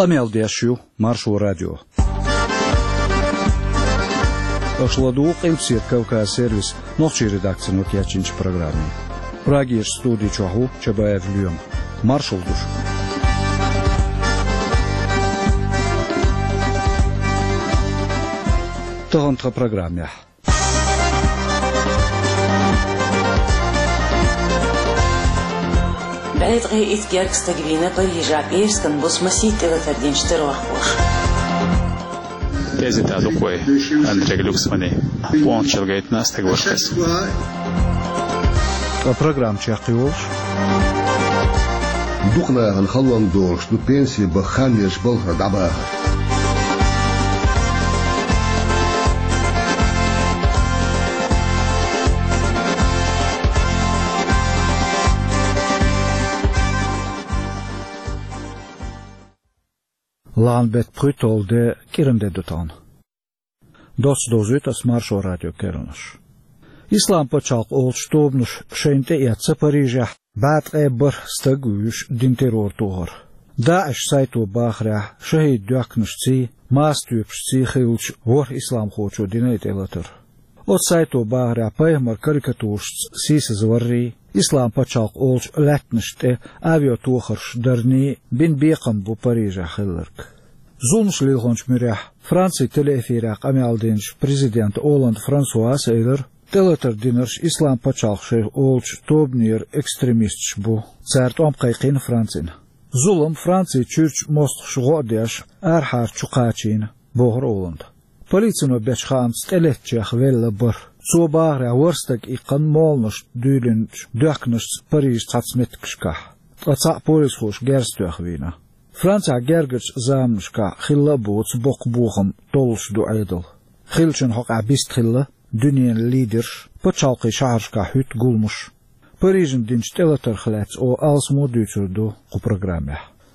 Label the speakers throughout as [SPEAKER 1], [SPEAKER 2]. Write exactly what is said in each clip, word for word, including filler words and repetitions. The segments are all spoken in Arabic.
[SPEAKER 1] Qamel Marshall Radio. Ашладу Кемсет Кавказ сервис ночи редакции нотячинч программы. Прагиш студии Чаху Чабаев Люем. Маршал душ. Тонтра программе.
[SPEAKER 2] بعد غي إتجارك استجبينا بريجا بيرس كان بس مسيت إلى تردين شتروح خوش.
[SPEAKER 3] Тези тазукой Андрей Глюксмани. Он челгает нас так вошкас.
[SPEAKER 1] А программ чахиолш.
[SPEAKER 4] Духна анхалван долш, ну пенсии баханеш болха даба.
[SPEAKER 1] Laanbet Prutolde kirende dutan. Dots dozut as Marshall Radio kernush. Islam почал олштobnush шенте ятса Парижа. Бат эбер стагуш дин террор тугар. Даиш сайту бахра шахид дякнушци мастюпшци хилч вор ислам хочу динайт элатер. От сайту бахра паймар карикатурш сис зварри Ислам почал олч латныште авиатухарш дарни бин бекам бу Парижа хиллерк. Зунш лилгонч мирях Франция телеэфирак амиалдинш президент Оланд Франсуас Эйлер телетер динерш Ислам почал шех олч тобнир экстремистш бу царт омқайқин Францин. Зулым Франция чурч мост шуғодяш архар чуқачин бохр Оланд. Полицину бечханс телетчех велла бір. Zo bagre worstek ikan molnus dulens döknus Paris tatsmetkska. Atsa polishosh gerstøkhvina. Fransa gergers zamska khilla boots bokbuchum tols do idol. Khilchen hok abist khilla dunien leaders pachalqi shaharska hut gulmush. Parisen din stelater glets o als modutur do ku programme.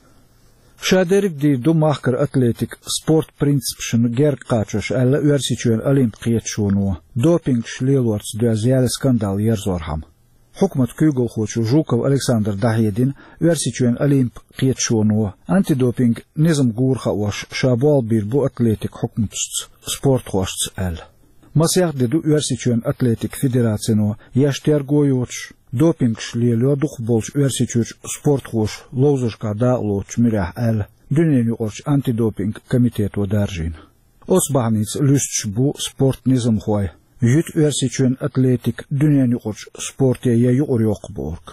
[SPEAKER 1] Shaderik di do maker atletik sport principshin gerg qachosh alla ursituen olimpietshonu doping shlelorts dözyal skandal yerzorham. Hukmat Kugel khochu Zhukov Alexander Dahyedin ursituen olimpietshonu antidoping nizam gurkha wash shabal bir bu atletik hukmtst sport khosts al. Masyak de do ursituen atletik federatsiyonu yashtergoyoch Doping şliyeli duh bolç ürsüçüç sport hoş lozuşka da loç mirah el düneni orç antidoping komiteto darjin. Osbahnic lüstç bu sport nizam hoy. Yüt ürsüçün atletik düneni orç sportiya yayu oryoq borg.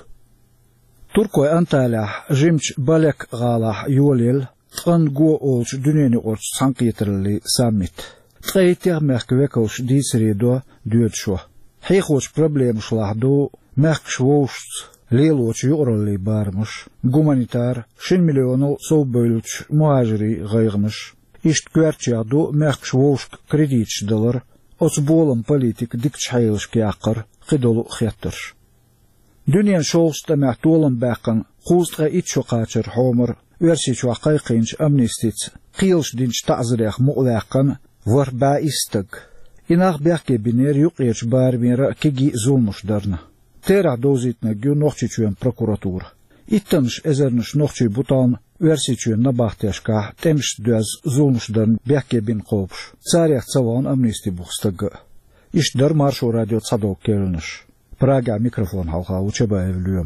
[SPEAKER 1] Turkoy Antalya jimç balek gala yolel tqan go olç düneni orç sanqyetirli summit. Tqayter merkvekolş disredo düetsho. Heyxoç problem şlahdu Merkschwost, Leloch Jorli Barmush, Gumanitar, Shin Milional Sobölch, Muajri Reigmish, Ist Quertiado, Merkschwost, Kreditsch Dollar, Osbolum Politik, Diktsheilskjaker, Gedolu Getters. Dunien Scholste Mertolum Becken, Gulstra Itchokacher Homer, Ursitwa Kaikinch Amnistits, Kielsdinch Tazrech Molekan, Warba Istag. Inach Berke Biner Jukriech Barmira Kigi Zulmushdarna. Tera dozitne gü nochçiçuen prokuratur. İttanış ezerniş nochçi butan ürsitçuen nabahtyaşka temş düz zulmuşdan berke bin qopş. Tsaryak tsavan amnisti buxtagı. İşdar Marshall Radio tsadok kelniş. Praga mikrofon halka uçaba evlüyüm.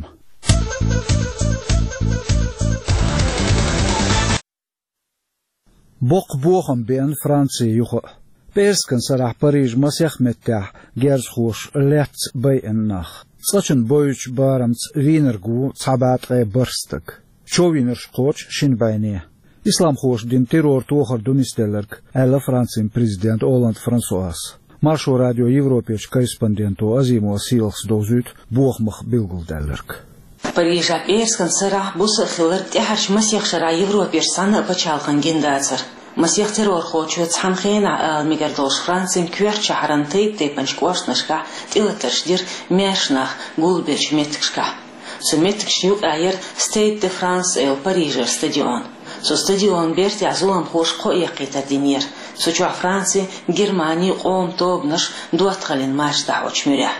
[SPEAKER 1] Bok boğum ben Fransa yuhu. Perskan sarah Paris masyak mettah gerzhoş lets bay ennach. Saçın boyuç baramts Wienergu sabatge burstak. Ço Wiener şkoç şinbayne. İslam hoş din terror tohar dunistelerk alla Fransın prezident Olland François. Marshall Radio Европеч korrespondento Azimo Sils dozut boğmıx bilguldellerk.
[SPEAKER 2] Парижа Перскан сарах бусы хилер тяхарш масях шара Европеш саны пачалган гендацар. Масих террор хочу цханхена мигардош Францин кверч харантейп тейпанч квашнашка тилатершдир мяшнах гулберч меткшка. Со меткшю айер Стейт де Франс эл Парижер стадион. Со стадион берти азулам хош ко якита динер. Со чуа Франции Германии ом тобнаш дуатхалин маш даоч мюря.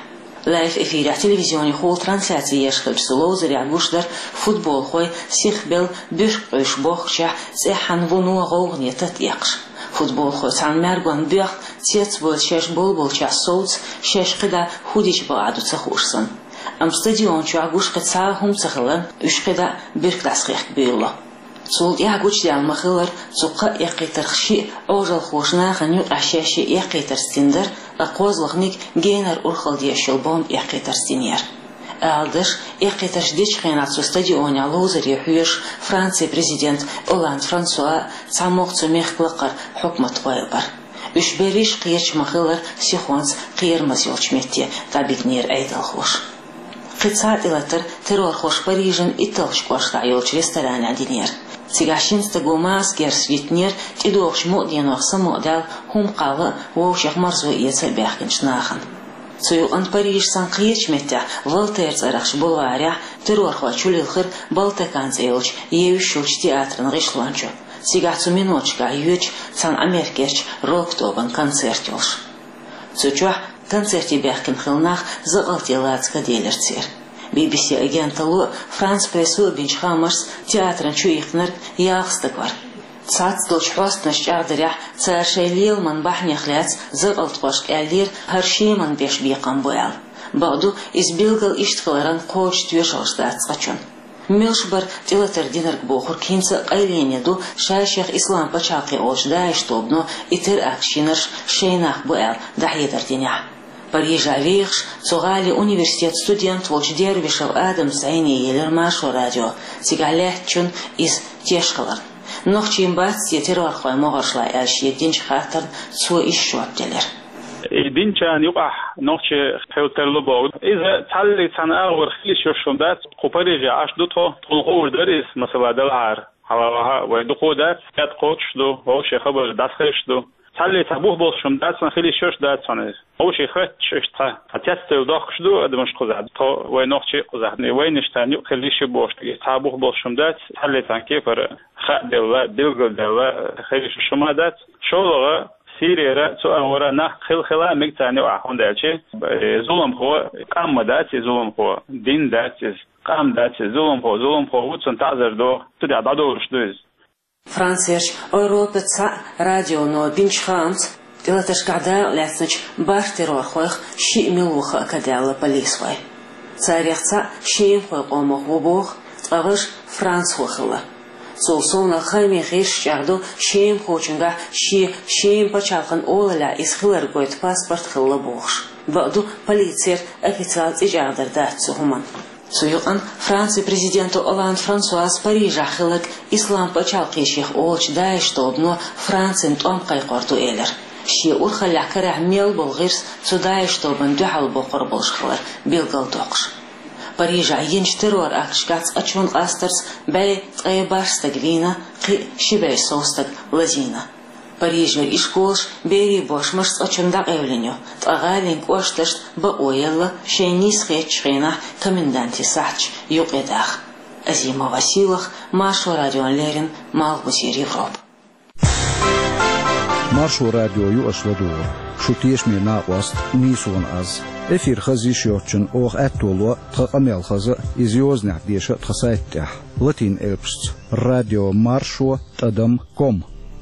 [SPEAKER 2] لايف إفيريا تلفزيوني خول ترانسляции يشخل سلوزر يعبوشدر فوتبول خوي سيخبل بيرق عش بوخشع سيحن ونو غوغنية تتيقش فوتبول خوي سان مرغون بيخ تيت بول شاش بول بول شاش صوت شاش قدا خوديش بعدو تخوشسن أم ستاديون شو عبوش قد ساهم تخلن وش قدا بيرق تسخيخ بيلا صول يعقوش ديال مخلر سوقا يقيتر خشي أوجل خوشنا خنيو أشاشي يقيتر ستندر أقوز لغنيك جينر أرخل ديال شلبوم يقيتر ستينير أعدش يقيتر شديش خينات سو ستاديون علوزر يحويش فرنسي بريزيدنت أولاند فرانسوا تعمق تميخ لقر حكمة ويبر وش بريش قيش مخلر سيخوانس قير مزيوش ميتي تابيك نير أيدل خوش قد ساعت إلتر ترور خوش بريجن إتلش قوش رعيولش ريستران عدينير سيغاشين ستقوماس جرس ويتنير تدوغش مؤدين وخصم مؤدال هم قاوة ووشيخ مرزو إيسا بيحكنش ناخن سويو أن بريج سانقيش متع والتير زرخش بولواريا ترور خوش للخر بالتكان زيولش يوشوش تياترن غيشلوانشو سيغاتسو منوچكا يوچ سان أمريكيش روك توبن концертيولش سوچوح концерти бяхкин хилнах зыгылти лацка делерцер. би би си агенталу Франц прессу бинчхамарс театрын чуихнер яхстыквар. Цац долчхостнаш чардыря царшейлил ман бахнехляц зыгылт кош элдир харшиман беш бикан буял. Бауду избилгал иштхларан коч тюшалштац качун. Милшбар тилатер динерг бохур кинца айленеду шайшех ислам пачалки олжда иштобну итер акшинерш шейнах буял дахидер диня. Парижа вихш цугали университет студент волч дервишев Адам Сайни елер машу радио сигалехчун из тешкалар. Нохчи имбатси террор хой могошла элши динч хатар цу ишшоптелер.
[SPEAKER 3] دينشان يقع نوخش حيوتر لبعض إذا تعلي صناعة ورخيش يشومدات قبريجي عش دوتو تنقول درس مثلا دلار على ويدقو دات كات قوتش دو هو شيء خبر داسخش دو تعلي تبوه بوش شومدات صنخلي شوش دات صنع هو شيء خت شتا هتيستو داخش دو أدمش قزاد تو وينوخش قزاد وينشتان يخلي شيء بوش تبوه بوش شومدات تعلي تنكيفر خد دلا دلقل دلا خلي شومدات شغله سيريرا تو أورا نخ خل خلا مكتاني وعهون داتشي ظلم هو قام داتي ظلم هو دين داتي قام داتي ظلم هو ظلم هو وتسن تعذر دو تدي عدادوش دوز
[SPEAKER 2] فرانسيش أوروبا تسع راديو نو بنش خامس تلاتش قعدا لاتنش بار تيرور خويخ شيء ملوخ أكاديالا بوليس واي تاريخ تسع شيء خويق أموخ وبوخ تغش فرانس وخلا سولسونا خامي غيش جاردو شيم خوچنگا شي شيم بچالخن اوللا اسخلر گويت پاسپورت خلا بوخش بعدو полицейер официал ижардер датсу хуман суюан Франция президенту Оланд Франсуаз Парижа хылык ислам пачалкеших олч дайштобно Францин том кайқорту элер ши урхаля карах мел болгирс судайштобн духал бохор болшхлар билгал тоқш Парижа ينش ترور أكشكات أشون أسترس بلي تغيبارستك فينا قي شباي صوستك لزينا Парижа إشكولش بيري بوش مرس أشون داق أولينيو تغالين كوشتشت بقويلا شينيس خيتش خينا كمندانتي ساعتش يقيداخ أزيما واسيلخ مارشو راديو ليرين مالبوسير يوروب
[SPEAKER 1] مارشو راديو يو أشودور شو تيشمي ناقوست نيسون أز إفير خزي شوتشن أوغ أتولو تقاميل خزي إزيوزنع ديشة تخسايتح لاتين إلبست راديو مارشو تدم كوم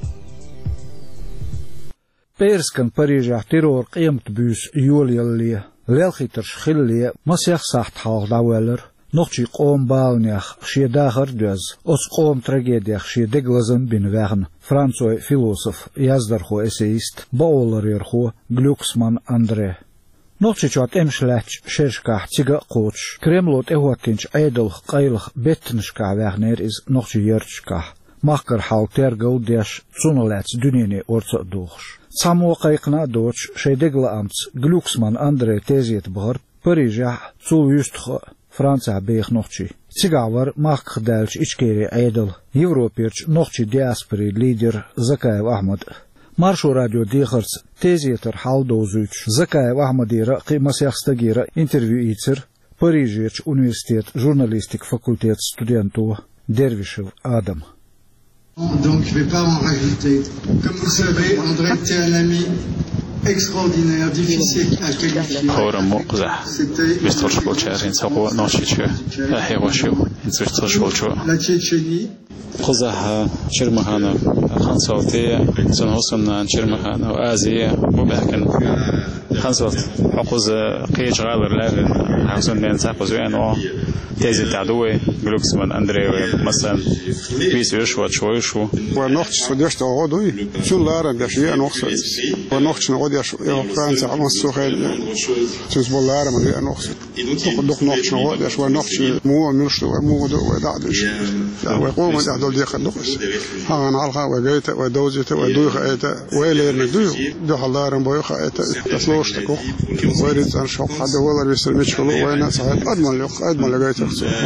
[SPEAKER 1] بيرسكن باريجا تيرور قيمت بيس يولي اللي ليلخيترش خلي مسيخ ساحت حاق داولر نوخشي قوم بالنيخ شي داخر دوز أس قوم تراجيديخ شي دقلزن بين وغن فرانسوي فيلوسوف يازدرخو إسيست باولر يرخو غلوكسمان أندري نوخشي چوات امشلاتش شرشكاح تيغا قوتش كريملوت اهواتينش ايدلخ قيلخ بيتنشكاح وغنير إز نوخشي يرشكاح مخكر حال تيرغل ديش تسونلاتس دونيني أورتو دوخش سامو قيقنا دوتش شي دقل أمتس غلوكسمان أندري تيزيت بغر بريجا تسول يستخ فرانسا بيخ نوخشي تيغاور مخك دالش إشكيري ايدل يوروبيرش نوخشي دياسبري ليدر زكايو أحمد مارشو راديو ديخرس تيزيتر حال دوزوش زكايو أحمدي رقي مسيخستغيرا انترفيو ايتر بريجيرش Universiteit Journalistique Faculteit Studento Dervishev Adam.
[SPEAKER 5] Donc je ne vais pas en rajouter. Comme vous savez, André était un ami extraordinaire, difficile à qualifier.
[SPEAKER 3] Kora muqza. Bistosh bolcharin saqo nashichu. Ahewashu. Insustosh bolchu.
[SPEAKER 5] La Tchétchénie.
[SPEAKER 3] قزح شرمخانة خمسة سنوصلنا شرمخانة وآزية مبهكن خمسة حقوز قيش غالر لابن حقوزن بين ساقوز وينو تيزي تعدوي بلوكس من أندري مثلا بيس يشوى شوي شو
[SPEAKER 6] ونوختش سوديش تغودوي شو لارا بيشي نوخس ونوختش نغودي فرنسا عمس سوخي تزبول لارا من نوخس دوك نوختش نغودي ونوختش مو مرشتو مو ودعدش ويقوم دول ديخ نوخس هان علقا وجيت ودوزيت ودوخ ايتا ويلير ندوخ دو حلارن بوخ ايتا تسلوش تكو ويريد ان شوق حد ولا بيسر مشكلو وين صحيح ادمن لوخ ادمن لقيت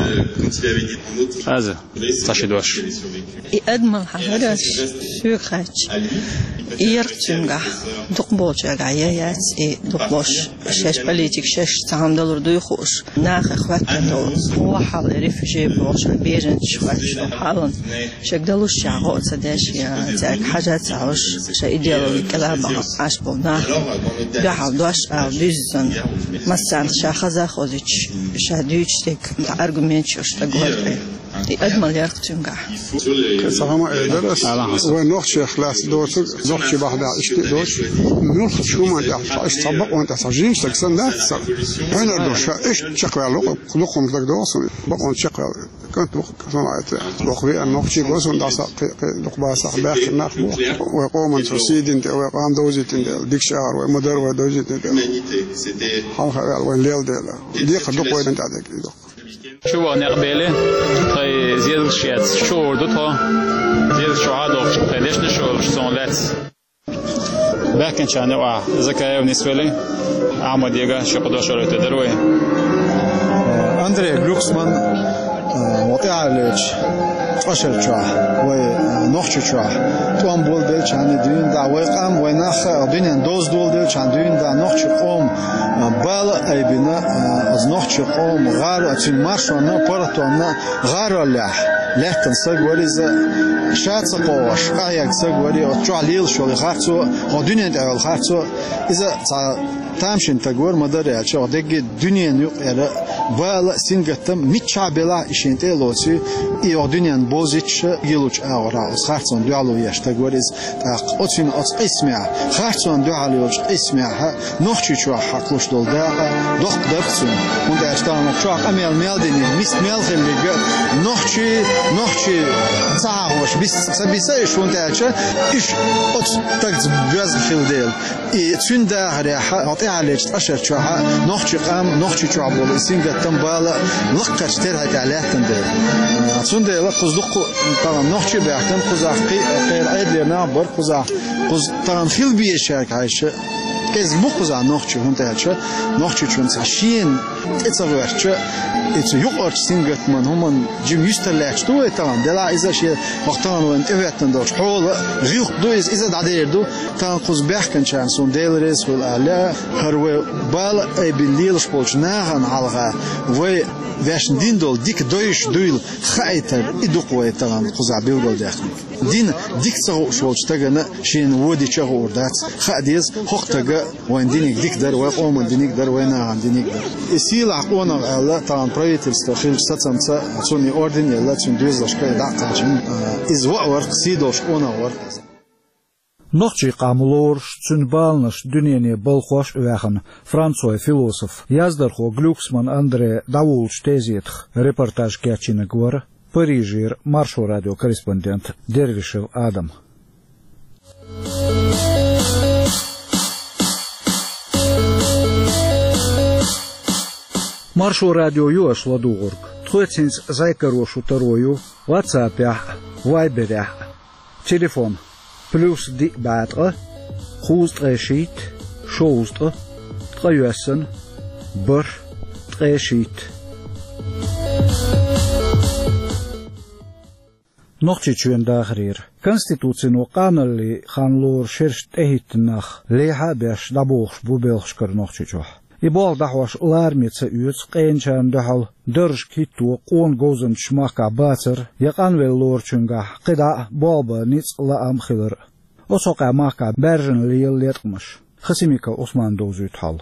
[SPEAKER 3] هذا تشدوش
[SPEAKER 7] ادمن حاجه شو خاتش يرتمغا دقبوچا غايات اي دقبوش شش بوليتيك شش تام دولار دوخوش ناخ اخواتو هو حال ريفوجي بوش بيرن شواتش حالن شكدلوش شاغو صداش يا تاك حاجات عوش شي ديال الكلام عاش بونا بحال دوش او بيزن مثلا شاخذا خوزيتش شاديتش تك ارغومنت شوش تقول أجمل يرتجع.
[SPEAKER 6] كسرهم درس ونوخش خلاص دوش نوخش بعد عشت دوش نوخش شو ما تعرفش تطبق وانت سجين تكسر ده أنا دوش إيش شقة لقب لقم تك دوس بقون شقة كنت بق صنعت بقوي النوخش جوز ونداس لقبا صاحبه ناخ ويقوم من تسيد انت ويقام دوزيت انت ديك شهر ومدر ودوزيت انت هاو خيال وين ليل ده ديك دق وين انت عندك
[SPEAKER 3] شو نقبله خي زياد الشيات شو دوتها زياد شو عادوش ليش نشوف شو صنعت باكن شان وع زكاة بالنسبة لي عمود يجا شو قدوش ولا تدروي
[SPEAKER 8] أندري جلوكسمان وقع ليش أشر شوا ونخش شوا توام بول دل شان دين دا ويقام ونخ دين دوز دول دل شان دين دا نخش قوم بال أي بنا از نخش قوم غار أتين مارش ونا برتو ونا غار الله لكن سجوري ز شات قوش قايق سجوري وتشعليل شو خارتو ودنيا دا خارتو إذا تامشين تقول مدري أشوا دقي دنيا نيق بال سينجتم متشابلا إشينتي لوسي إيو دنيا بوزيتش يلوش أورا خارتون دعالو يشتغوريز أتين أت اسمع خارتون دعالو يش اسمع نخشي شو حقلوش دول دا دخ دبسون وند أشتغل نخشوا أميل ميلدني ميست ميل خلي نخشي نخشي تعاوش بس سبيسايش وند أشة إيش أت تجز بيز خلديل إيه تين دا هريحة أطيع عليك أشر شو نخشي قام نخشي شو عبول سينجتم بالا لقش ترها تعليق تندل سند لا قصدق طبعا نحكي بحكم قزح غير عدل نعبر قزح قز طبعا في بيشارك عايش كز بقزح نحكي هنت هالشيء نحكي شون ساشين تصورش إتس يقعد سينجت من هم جيم يستلعش تو طبعا دلا إذا شيء وقتان وانت إبعتن دوش حول ريق دو إذا إذا دعير دو طبعا قز بحكم شان سون ديلريس والأعلى هرو بال أي بالليل شبولش ناهن على و ويش دين دول ديك دويش دويل خايتر إدوقوي طبعا قزع بيودول داخل دين ديك سو شولش تجنا شين ودي تشغل وردات خاديز حق تجا وين دينك ديك در ويقوم دينك در وين عن دينك در يسيل عقونا على طبعا برايت الستخيل ستسمت توني أوردن يلا تون دوز لشكاي دعتاجين إز وقور سيدوش أونا ور
[SPEAKER 1] Nochtje qamulor tsunbalnish düniyeni bolxosh uyaxan Fransoy filosof yazdarxo Glucksman Andre Davulch teziyetx reportaj kachina gor Parijir Marsho radio korrespondent Dervishev Adam. Marsho radio yosh ladugorg Txotsins zaykaroshu tarою WhatsApp-ях Viber-ях Telefon Plus di batre, خوست رشید، شوست، تقیاسن، بر، تقیشید. نقطه چون داخریر. کنستیتوچی نو قانونی خانلور شرشت اهیت نخ لیها بیش دبوخش بوبلش کر نقطه چوه. يبال دحوش لارميتس يوز قينشان دحل درج كيتو قون غوزن شماكا باتر يقان ويلور چونغا قدا بابا نيتس لا ام خلر وسوقا ماكا برجن ليل ليرقمش خسيميكا عثمان دوزوت حال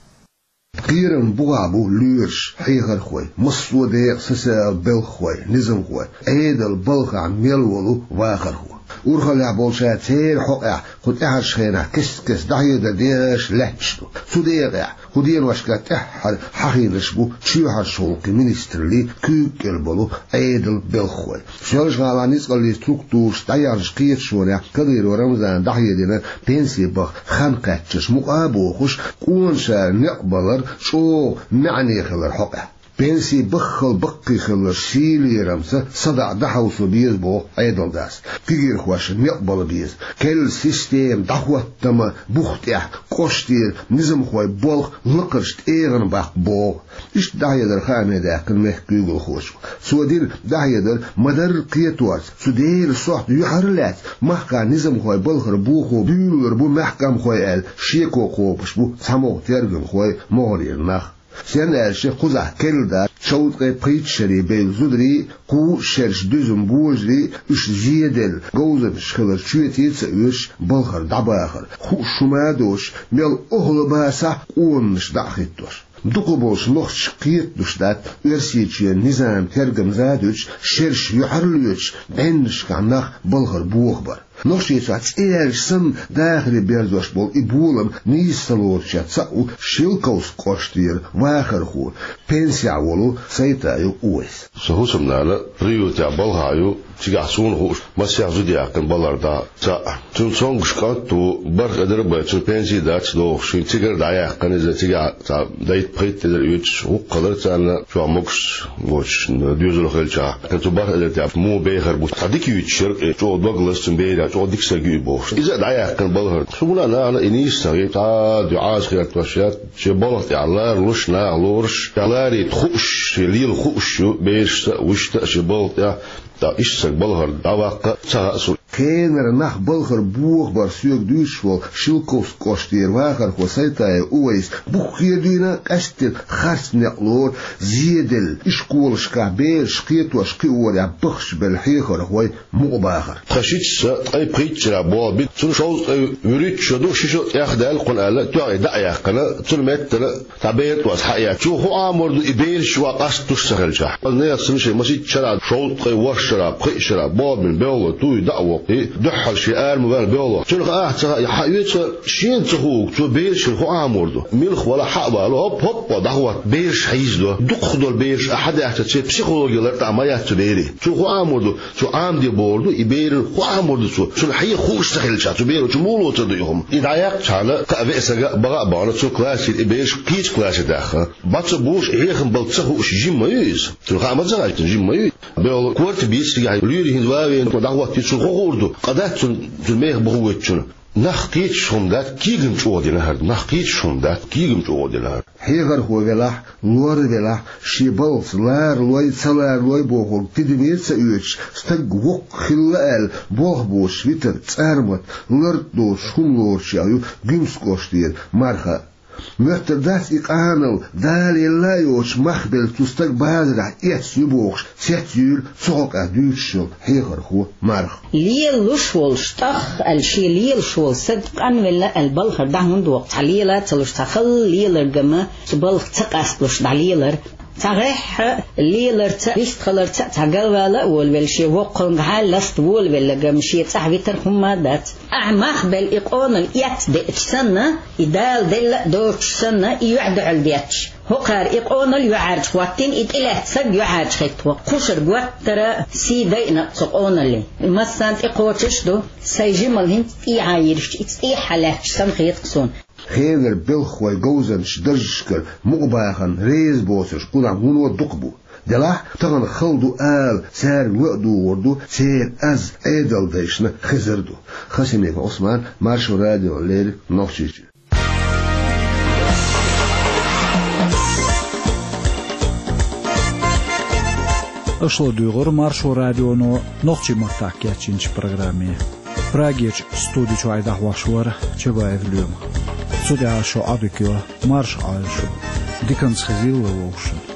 [SPEAKER 4] قيرن بوابو لورش حيغر خوي مصودي سسا بل خوي نزم خوي ايدل بلغا ميلولو واغر خوي ورخل يعبول شاتير حقع خد احش خينا كس كس دعي دا ديش لحشتو سوديغع خدين واشكات احر حقين رشبو تشيوحر شولك منسترلي كوك البلو ايدل بل خوي شلش غالانيس قال لي ستركتور ستاير شقيت شوريا كدير ورمزان دعي دينا بنسي بخ خانقاتش مقابو خوش قونشا نقبلر شو معني خلر حقع بنسي بخل بقي خلر شيلي رمسة صدع دحو سبيز بو ايضا داس كير خوش نقبل بيز كل سيستيم دحوة تما بوختيح كوشتير نزم خوي بولخ لقرشت ايغن باق بو اش دعيدر خامي داكن مح كيغل خوش سودير دعيدر مدر قيتوات سودير صحت يحرلات محكا نزم خوي بلخر بوخو بيولر بو محكم خوي ال شيكو خوبش بو سامو ترغن خوي مورير نخ سين الشيخ خزع كلدا شوط قيتشري بيزودري قو شرش دوزم بوجري اش زيدل جوزن شخلر شويتيت اش بلخر دباخر خو شمادوش ميل اهل باسا قونش داخيتوش دقبوش نخش قيت دوشدات ارسيتشي نظام ترجم زادوش شرش يحرلوش بينش كعناخ بلخر بوخبر نخشي ساعت ايش سن داخل بيرزوش بول ابولم نيسلور شاتساو شيلكوس قوشتير واخر خو بنسيا ولو سيتايو اويس
[SPEAKER 9] سهوسمنا لا ريو تاع بلهايو تيغاسون هوش ما سيازوديا كان بلاردا تا تون سونغشكاتو برخ ادربا تو بنسي دات دو شين تيغر دايا كان زي تيغا تا دايت بريت دير يوتش وقدر تاع شو موكس وش ديوزلو خلچا كنتو برخ ادر تاع مو بيغر بو تاديك يوتشر تو دوغلاس تنبيدا تو ديك ساغي بوش اذا دايا كان بلهر شونا انا انا انيس تا دعاس خير توشات شي بلغ تاع الله لوشنا لورش تالاري تخوش ليل خوش بيش وش تاع بلغ تا إيش بلغر دواق تاسو
[SPEAKER 4] كينر نخ بلغر بوخ بار سيوك دوشفول شلكوس كوشتير واخر خوسيتاي اويس بوخير دينا كاشتر خارس نقلور زيدل إشكول شكابير شقيت وشقيور يا بخش بالحيخر هوي مقباخر
[SPEAKER 9] خشيتش اي بريتش رابو بيت تون شوز يريد شدو شيشو ياخدال قنال تو دايا قنا تون مت تابيت واسحيا شو هو امر يبير شو قاش تشتغلش نيا سمشي ماشي تشرا شوط وش شراب قي شراب باب من بيولو تو دعوة دحل شيء مبال بيولو شنو اه يحيوت شين تخوك تو بيرش هو عامردو ملخ ولا حقبه هوب هوب دعوة بيرش حيزدو دقخدو البيرش احد احتسي بسيكولوجي تاع ما يتبيري تو هو عامردو تو عام دي بوردو يبير هو عامردو تو شنو حي خوش تخيلش تو بيرو تو مولو تديهم يدعيق على كافيسا بقى بقى تو كلاس يبيرش كيت كلاس داخل باتبوش هيخن بلتصو جيم مايز تو خا ما زغاج جيم مايز بيولو كورت بيس يعني لوري هندواوين دعوة تيسو غوردو قدات الميغ بغوتشن نخقيت شوندات كيغم جودي لهر نخقيت شوندات كيغم جودي لهر
[SPEAKER 4] هيغر هو ولا لور ولا شيبلس لار لوي تسلار لوي بوغل تدمير سيوتش ستق وق خلال بوغ بوش ويتر تسارمت لردو شملور شايو جيمسكوشتير مارخا مختردات إقامل دالي لا يوش مخبل تستق بازرع إيتس يبوغش سيتيول صوق أدوشل هيغر هو مرخ
[SPEAKER 10] ليل لشول شتخ الشي ليل شول صدق أن ولا البلخر دهمون دوق ليلة تلوش تخل ليلر جمع بلخ تقاس بلوش داليلر تغيح ليلر تيشتخلر تغلوالا والبلشي وقن حالست والبلا جمشي تحوي ترخمادات أعماق بالإقون الإيت دي اتسنة إدال دل دوش سنة يعد عالديتش هقار إقون اليعارج واتين إدلاه تسق يعارج خيطوا قشر قواتر سيدينا تقون اللي مثلا إقواتش دو سيجمل هنت إيعايرش إتسي حالاتش سنخيط قصون
[SPEAKER 4] هينر بلخوي جوزن شدرجكر مقباخن ريز بوسش كنا هون ودقبو دلاه تغن خلدو آل سار وقدو وردو سير أز ايدل ديشنا خزردو خسيميك عثمان مارشو راديو ليل نوخشيش
[SPEAKER 1] Ошло дюгор маршо радионо нохчи мактак ячинч программе. Прагеч студичу айдах вашуар чебаев люм. Судя шо адыкё марш айшу. Диканс хизилла вошен.